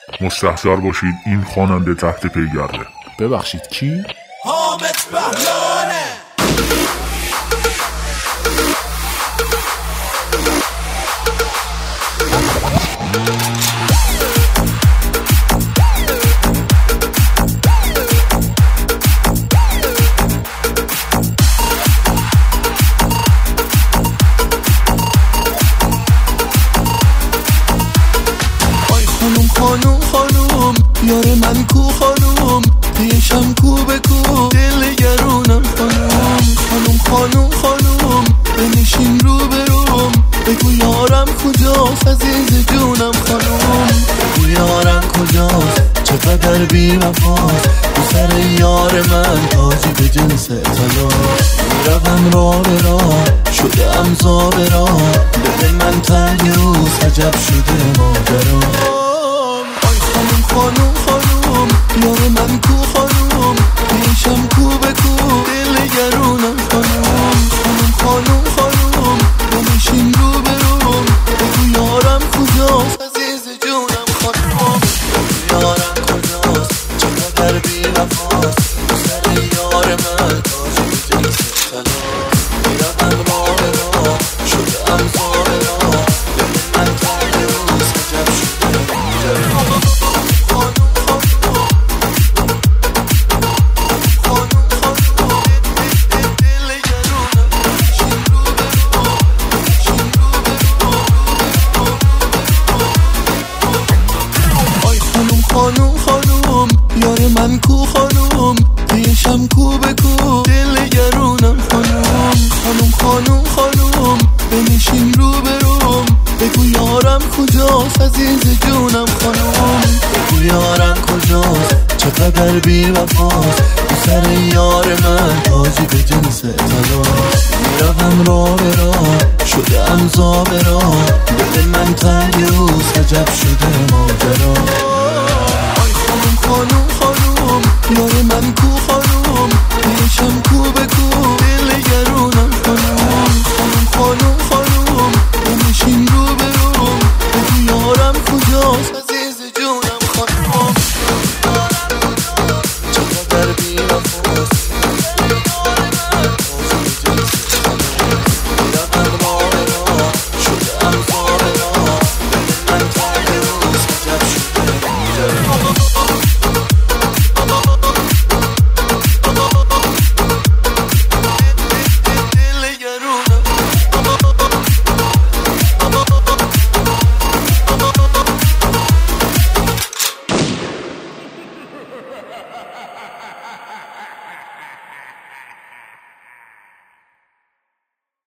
مستحضر باشید این خواننده تحت پیگرده. ببخشید کی؟ حامد بهلانه. خانوم یار من کو خانوم پیشم کو بکو دل گرونم خانوم بنشین رو بروم بگو یارم کجاست عزیز جونم خانوم بگو یارم کجاست چقدر بی وفاست تو سر یار من تاجی به جنس طلا میروم راه به راه شده ام زابرا دل من تنیوز عجب شده ماجرا خانوم یار من کو خانوم پیشم کو بکو دل گرونم خانوم بنشین رو بروم بگو یارم کجاست عزیز جونم خانوم بگو یارم کجاست چقدر بی وفاست تو سر یار من تاجی به جنس طلا میروم راه به راه شده ام زابرا دل من تنیوز عجب شده ماجرا خانوم یار من کو خانوم پیشم کو بکو دل گرونم خانوم بنشین رو بروم بگو یارم کجاست عزیز جونم خانوم بگو یارم کجاست چقدر بی وفاست تو سر یار من تاجی به جنس طلا میروم راه به راه شده ام زابرا دل من تنیوز عجب شده ماجرا خانوم یار من کو خانوم پیشم کو بکو دل گرونم خانوم بنشین رو بروم بگو یارم کجاست